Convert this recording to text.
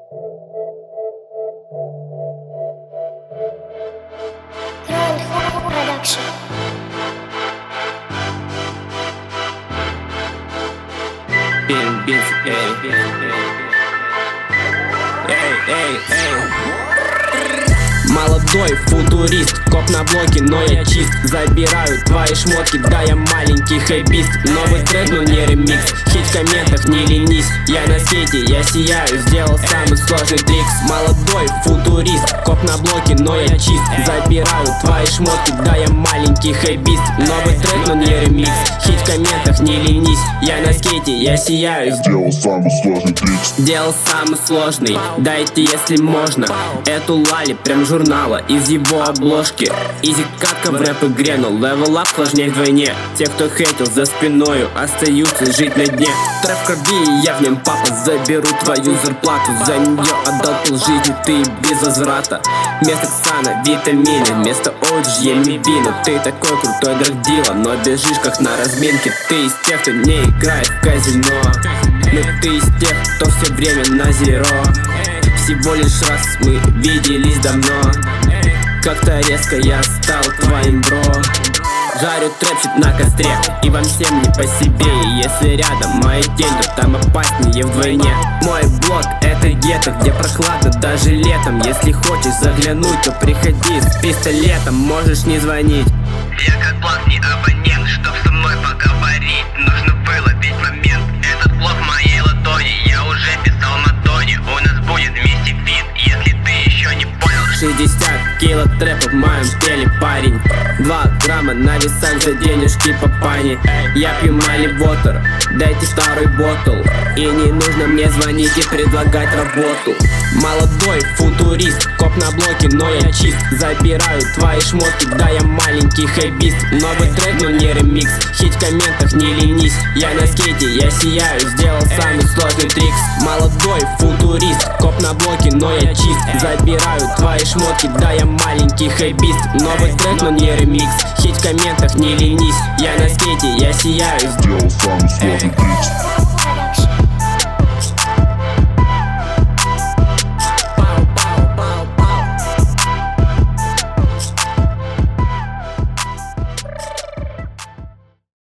Production. Молодой футурист, коп на блоке, но я чист. Забираю твои шмотки, да я маленький хэбист. Новый трек, но не ремикс, хит в комментах, не ленись. Я на скейте, я сияю, сделал самый сложный трикс. Молодой футурист, коп на блоке, но я чист. Забираю твои шмотки, да я маленький хэбист. Новый трек, но не ремикс, хит в комментах, не ленись. Я на скейте, я сияю, сделал самый сложный трикс. сделал самый сложный, дайте если можно. Эту лали прям журнала, из его обложки. Изи катка в рэп-игре, но левел ап сложней вдвойне. Те, кто хейтил за спиною, остаются жить на дне. Трэп в крови, я в нем, папа, заберу твою зарплату. За нее отдал полжизни, ты без возврата. Вместо Ксана витамины, вместо OG мебина. Ты такой крутой драгдила, но бежишь как на разминке. Ты из тех, кто не играет в казино, но ты из тех, кто все время на зеро. Всего лишь раз мы виделись давно. Как-то резко я стал твоим бро. Жарю трэпчик на костре, и вам всем не по себе. И если рядом мои тень, то там опаснее вдвойне. Мой блог — это гетто, где прохладно даже летом. Если хочешь заглянуть, то приходи с пистолетом. Можешь не звонить, я как платный абонент, чтоб со мной поговорить, нужно выловить момент. Этот блок в моей ладони, я уже писал на тоне. У нас будет вместе фит, если ты еще не понял. 60 кило трэпа в моем теле, парень. 2 грамма на весах за денежки папани. Я пью Мали Water, дайте второй ботл. И не нужно мне звонить и предлагать работу. Молодой футурист, коп на блоке, но я чист. Забираю твои шмотки, да я маленький хэбист. Новый трек, но не ремикс, хит в комментах, не ленись. Я на скейте, я сияю, сделал самый сложный трикс. Молодой футурист, коп на блоке, но я чист. Забираю твои шмотки, да я маленький хэбист. Новый трек, но не ремикс, хит в комментах, не ленись. Я на скейте, я сияю, Сделал самый сложный трикс.